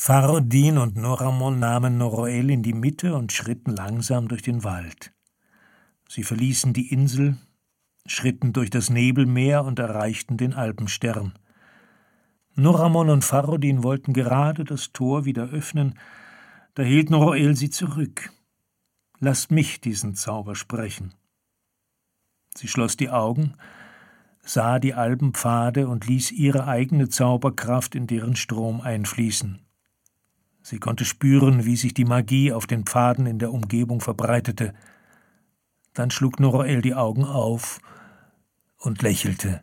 Farodin und Noramon nahmen Noroel in die Mitte und schritten langsam durch den Wald. Sie verließen die Insel, schritten durch das Nebelmeer und erreichten den Alpenstern. Noramon und Farodin wollten gerade das Tor wieder öffnen, da hielt Noroel sie zurück. »Lasst mich diesen Zauber sprechen.« Sie schloss die Augen, sah die Alpenpfade und ließ ihre eigene Zauberkraft in deren Strom einfließen. Sie konnte spüren, wie sich die Magie auf den Pfaden in der Umgebung verbreitete. Dann schlug Noroel die Augen auf und lächelte.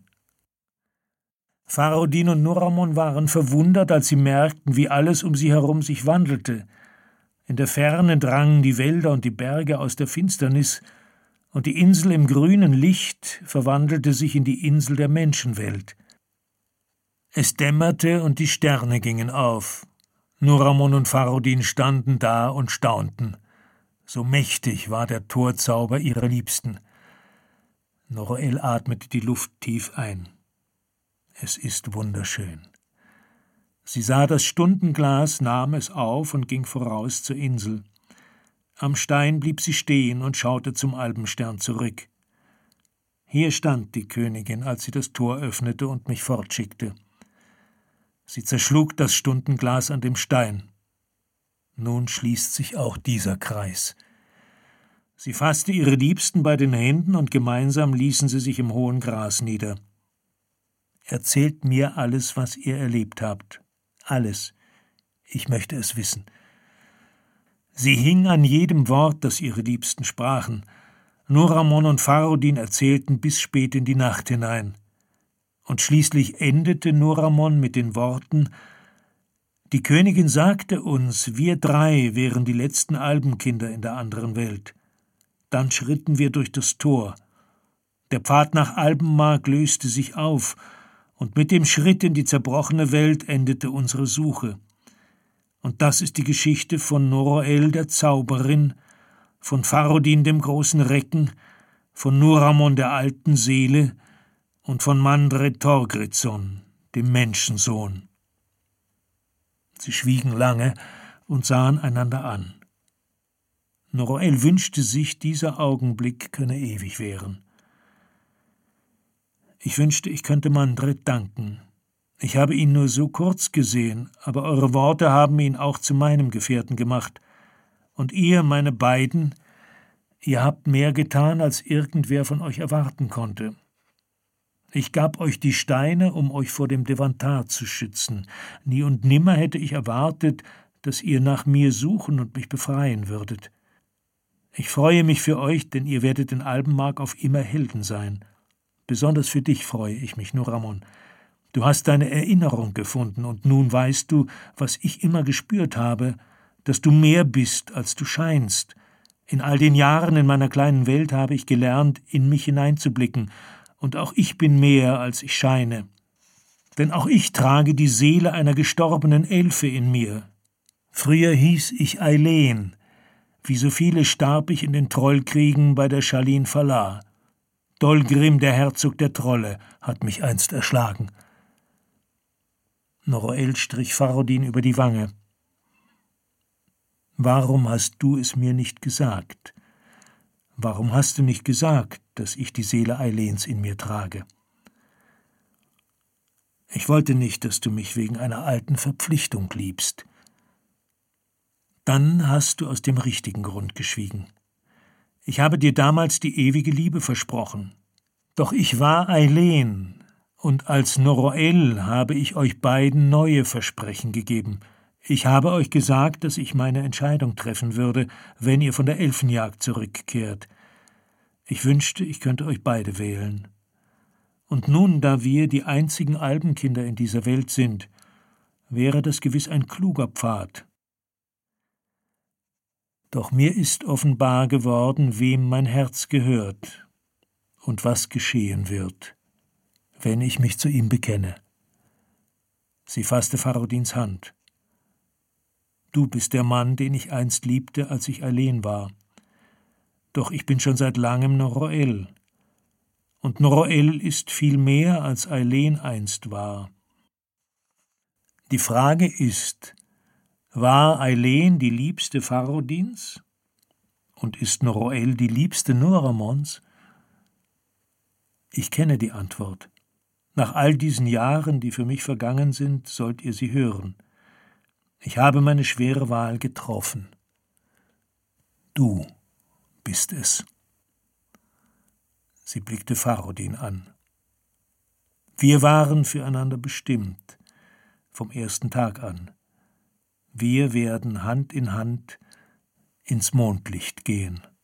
Farodin und Noramon waren verwundert, als sie merkten, wie alles um sie herum sich wandelte. In der Ferne drangen die Wälder und die Berge aus der Finsternis, und die Insel im grünen Licht verwandelte sich in die Insel der Menschenwelt. Es dämmerte und die Sterne gingen auf. Noramon und Farodin standen da und staunten. So mächtig war der Torzauber ihrer Liebsten. Noroel atmete die Luft tief ein. Es ist wunderschön. Sie sah das Stundenglas, nahm es auf und ging voraus zur Insel. Am Stein blieb sie stehen und schaute zum Alpenstern zurück. Hier stand die Königin, als sie das Tor öffnete und mich fortschickte. Sie zerschlug das Stundenglas an dem Stein. Nun schließt sich auch dieser Kreis. Sie fasste ihre Liebsten bei den Händen und gemeinsam ließen sie sich im hohen Gras nieder. »Erzählt mir alles, was ihr erlebt habt. Alles. Ich möchte es wissen.« Sie hing an jedem Wort, das ihre Liebsten sprachen. Noramon und Farodin erzählten bis spät in die Nacht hinein. Und schließlich endete Noramon mit den Worten: »Die Königin sagte uns, wir drei wären die letzten Alpenkinder in der anderen Welt. Dann schritten wir durch das Tor. Der Pfad nach Alpenmark löste sich auf, und mit dem Schritt in die zerbrochene Welt endete unsere Suche. Und das ist die Geschichte von Noroel, der Zauberin, von Farodin, dem großen Recken, von Noramon, der alten Seele, und von Mandre Thorgridsson, dem Menschensohn.« Sie schwiegen lange und sahen einander an. Noroel wünschte sich, dieser Augenblick könne ewig währen. Ich wünschte, ich könnte Mandred danken. Ich habe ihn nur so kurz gesehen, aber eure Worte haben ihn auch zu meinem Gefährten gemacht. Und ihr, meine beiden, ihr habt mehr getan, als irgendwer von euch erwarten konnte. Ich gab euch die Steine, um euch vor dem Devantar zu schützen. Nie und nimmer hätte ich erwartet, dass ihr nach mir suchen und mich befreien würdet. Ich freue mich für euch, denn ihr werdet in Alpenmark auf immer Helden sein. Besonders für dich freue ich mich, Noramon. Du hast deine Erinnerung gefunden, und nun weißt du, was ich immer gespürt habe, dass du mehr bist, als du scheinst. In all den Jahren in meiner kleinen Welt habe ich gelernt, in mich hineinzublicken, und auch ich bin mehr, als ich scheine. Denn auch ich trage die Seele einer gestorbenen Elfe in mir. Früher hieß ich Eileen. Wie so viele starb ich in den Trollkriegen bei der Shalin Falar. Dolgrim, der Herzog der Trolle, hat mich einst erschlagen. Noroel strich Farodin über die Wange. »Warum hast du es mir nicht gesagt? Warum hast du nicht gesagt, dass ich die Seele Eileens in mir trage?« »Ich wollte nicht, dass du mich wegen einer alten Verpflichtung liebst.« »Dann hast du aus dem richtigen Grund geschwiegen. Ich habe dir damals die ewige Liebe versprochen. Doch ich war Eileen, und als Noroel habe ich euch beiden neue Versprechen gegeben. Ich habe euch gesagt, dass ich meine Entscheidung treffen würde, wenn ihr von der Elfenjagd zurückkehrt. Ich wünschte, ich könnte euch beide wählen. Und nun, da wir die einzigen Alpenkinder in dieser Welt sind, wäre das gewiss ein kluger Pfad. Doch mir ist offenbar geworden, wem mein Herz gehört und was geschehen wird, wenn ich mich zu ihm bekenne.« Sie fasste Farodins Hand. »Du bist der Mann, den ich einst liebte, als ich Eileen war. Doch ich bin schon seit langem Noroel. Und Noroel ist viel mehr, als Eileen einst war. Die Frage ist, War Eileen die liebste Farodins? Und ist Noroel die liebste Noramons? Ich kenne die Antwort. Nach all diesen Jahren, die für mich vergangen sind, sollt ihr sie hören. Ich habe meine schwere Wahl getroffen. Du bist es. Sie blickte Farodin an. Wir waren füreinander bestimmt, vom ersten Tag an. Wir werden Hand in Hand ins Mondlicht gehen.